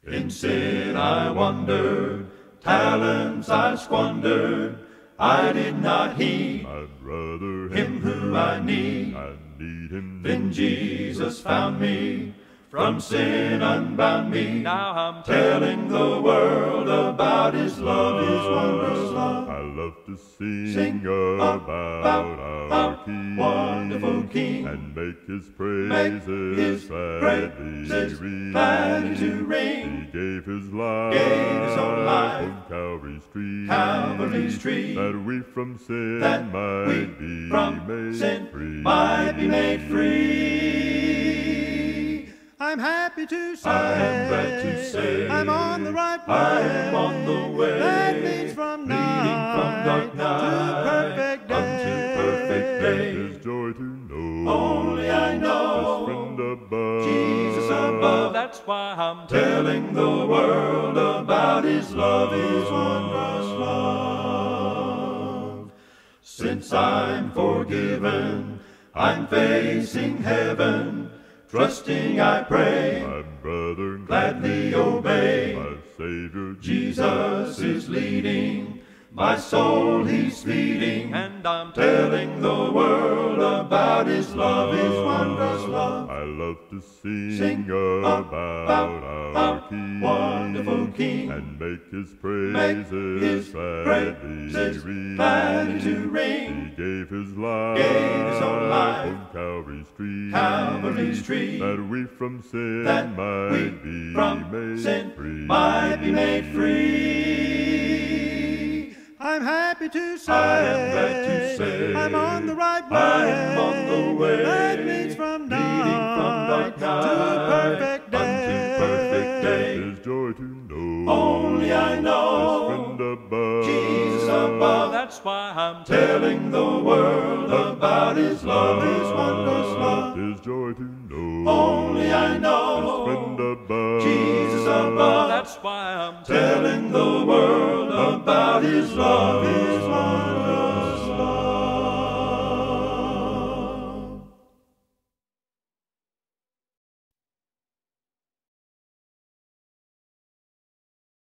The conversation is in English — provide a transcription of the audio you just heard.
In sin I wandered, talents I squandered. I did not heed him who I need. Then Jesus found me, from sin unbound me. Now I'm telling the world about His love, His wondrous love. I love to sing about our King, wonderful King, and make His praises gladly to ring. He gave His His life own life on Calvary's tree, Calvary's tree, that we from sin might be made free. I'm happy to say, I am glad to say, I'm on the right way. I am on the way, that leads from dark night to perfect day. unto perfect day. There's joy to know, Only I know, His friend above, Jesus above. That's why I'm telling the world about His love, His wondrous love. Since I'm forgiven, I'm facing heaven. Trusting I pray, my brother gladly obey. my Savior Jesus is leading, my soul He's feeding, and I'm telling the world about His love, His wondrous love. I love to sing about our King, wonderful King, and make His His praises gladly to ring. He gave His life, His own life on Calvary's tree, Calvary's tree, that we from sin might be made free. I'm happy to say, I am glad to say, I'm on the right way. I'm on the way, that leads from dark night to perfect day. unto perfect day. There's joy to know, Only I His know, friend above, Jesus above. That's why I'm telling the world about His love, His wondrous love. There's joy to know, Only I His know, friend above, Jesus above. That's why I'm telling the world about His love, His wondrous love.